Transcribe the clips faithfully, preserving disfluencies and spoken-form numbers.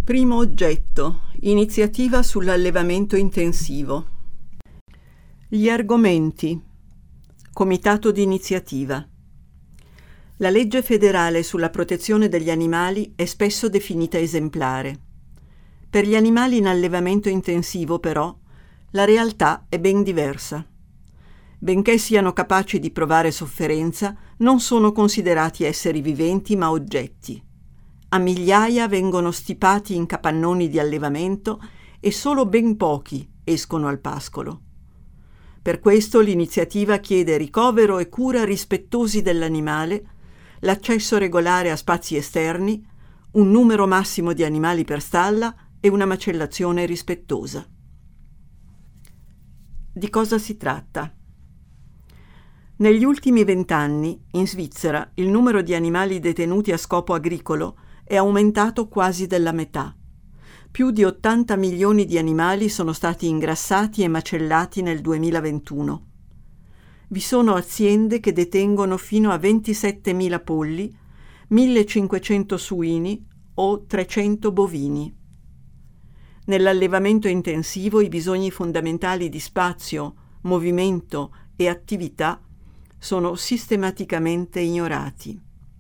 Primo oggetto: iniziativa sull'allevamento intensivo. Gli argomenti. Comitato di iniziativa. La legge federale sulla protezione degli animali è spesso definita esemplare. Per gli animali in allevamento intensivo, però, la realtà è ben diversa. Benché siano capaci di provare sofferenza, non sono considerati esseri viventi ma oggetti. A migliaia vengono stipati in capannoni di allevamento e solo ben pochi escono al pascolo. Per questo l'iniziativa chiede ricovero e cura rispettosi dell'animale, l'accesso regolare a spazi esterni, un numero massimo di animali per stalla e una macellazione rispettosa. Di cosa si tratta? Negli ultimi vent'anni, in Svizzera, il numero di animali detenuti a scopo agricolo è aumentato quasi della metà. Più di ottanta milioni di animali sono stati ingrassati e macellati nel duemilaventuno. Vi sono aziende che detengono fino a ventisettemila polli, millecinquecento suini o trecento bovini. Nell'allevamento intensivo i bisogni fondamentali di spazio, movimento e attività sono sistematicamente ignorati.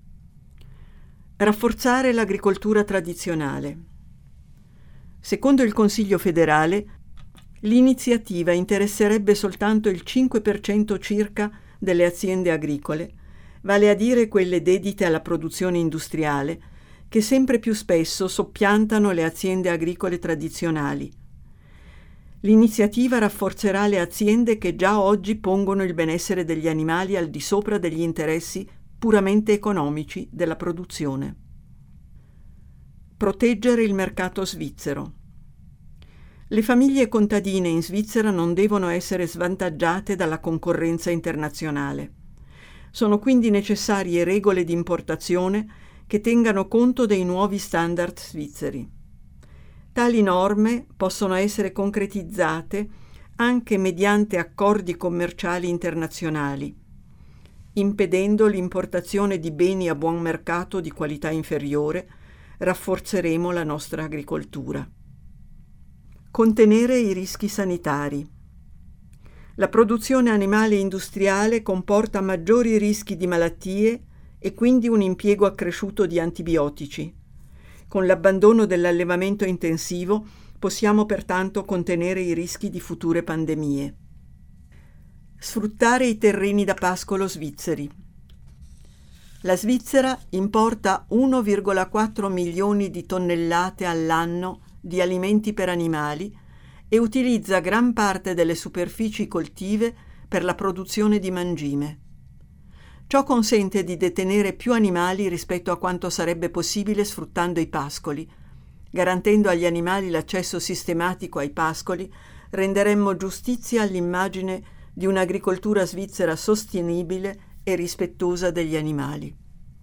Rafforzare l'agricoltura tradizionale. Secondo il Consiglio federale, l'iniziativa interesserebbe soltanto il cinque per cento circa delle aziende agricole, vale a dire quelle dedite alla produzione industriale, che sempre più spesso soppiantano le aziende agricole tradizionali. L'iniziativa rafforzerà le aziende che già oggi pongono il benessere degli animali al di sopra degli interessi puramente economici della produzione. Proteggere il mercato svizzero. Le famiglie contadine in Svizzera non devono essere svantaggiate dalla concorrenza internazionale. Sono quindi necessarie regole di importazione che tengano conto dei nuovi standard svizzeri. Tali norme possono essere concretizzate anche mediante accordi commerciali internazionali, impedendo l'importazione di beni a buon mercato di qualità inferiore. Rafforzeremo la nostra agricoltura. Contenere i rischi sanitari. La produzione animale industriale comporta maggiori rischi di malattie e quindi un impiego accresciuto di antibiotici. Con l'abbandono dell'allevamento intensivo possiamo pertanto contenere i rischi di future pandemie. Sfruttare i terreni da pascolo svizzeri. La Svizzera importa uno virgola quattro milioni di tonnellate all'anno di alimenti per animali e utilizza gran parte delle superfici coltive per la produzione di mangime. Ciò consente di detenere più animali rispetto a quanto sarebbe possibile sfruttando i pascoli. Garantendo agli animali l'accesso sistematico ai pascoli, renderemmo giustizia all'immagine di un'agricoltura svizzera sostenibile e rispettosa degli animali.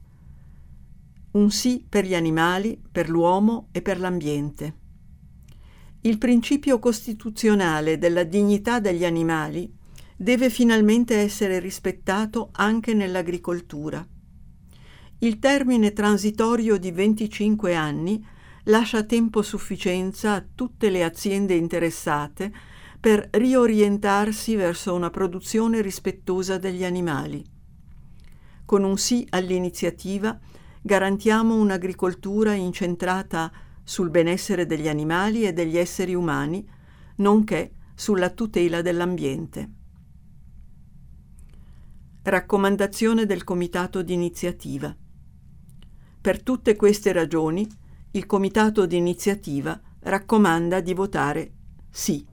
Un sì per gli animali, per l'uomo e per l'ambiente. Il principio costituzionale della dignità degli animali deve finalmente essere rispettato anche nell'agricoltura. Il termine transitorio di venticinque anni lascia tempo sufficienza a tutte le aziende interessate per riorientarsi verso una produzione rispettosa degli animali. Con un sì all'iniziativa garantiamo un'agricoltura incentrata sul benessere degli animali e degli esseri umani, nonché sulla tutela dell'ambiente. Raccomandazione del Comitato di iniziativa. Per tutte queste ragioni, il Comitato di iniziativa raccomanda di votare sì.